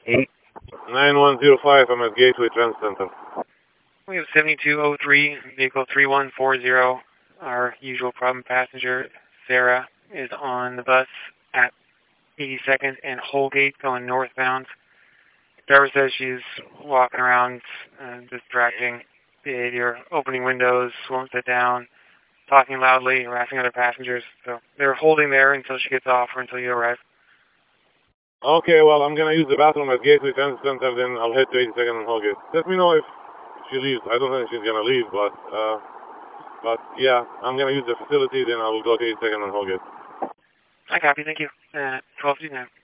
9105, I'm at Gateway Trans Center. We have 7203, vehicle 3140. Our usual problem passenger, Sarah, is on the bus at 82nd and Holgate going northbound. Driver says she's walking around, distracting behavior, opening windows, won't sit down, talking loudly, harassing other passengers. So they're holding there until she gets off or until you arrive. Okay, well, I'm going to use the bathroom at Gateway Trans Center, then I'll head to 82nd and Holgate. Let me know if she leaves. I don't think she's going to leave, but yeah, I'm going to use the facility, then I will go to 82nd and Holgate. I copy, thank you. 12:59.